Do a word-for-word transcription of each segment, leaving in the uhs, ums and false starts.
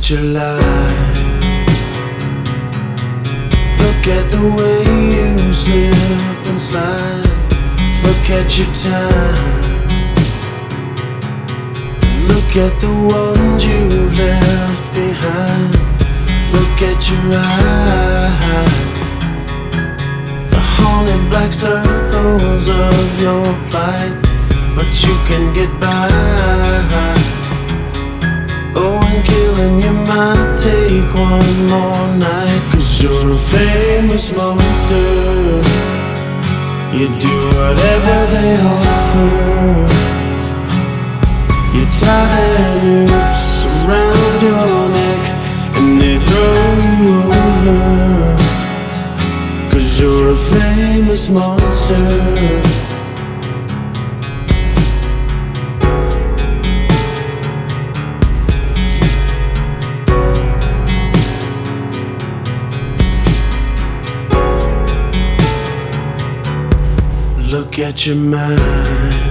at your life. Look at the way you slip and slide. Look at your time. Look at the ones you've left behind. Look at your eyes, the haunted black circles of your plight. But you can get by. Oh, and killing you might take one more night. Cause you're a famous monster. You do whatever they offer. You tie their noose around your neck and they throw you over. Cause you're a famous monster. Look at your mind.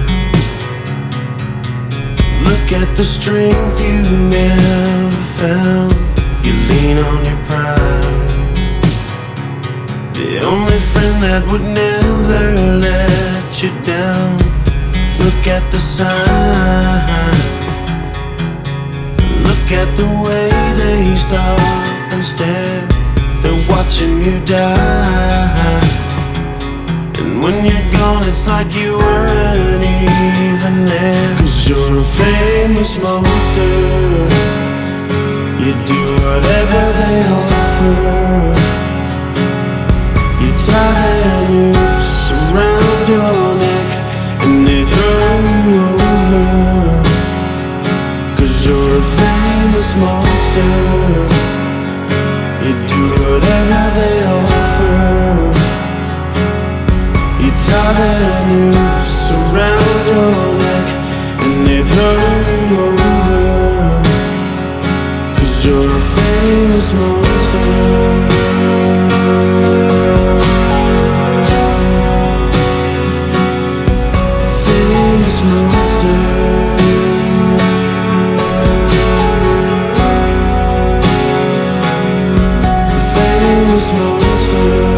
Look at the strength you never found. You lean on your pride, the only friend that would never let you down. Look at the signs. Look at the way they stop and stare. They're watching you die. And when you're gone, it's like you weren't even there. Cause you're a famous monster. You do whatever they offer. You tie their noose around your neck and they throw you over. Cause you're a famous monster. You do whatever they offer. You tie their noose around your neck and they throw you over. Cause you're a famous monster. Famous monster. Famous monster.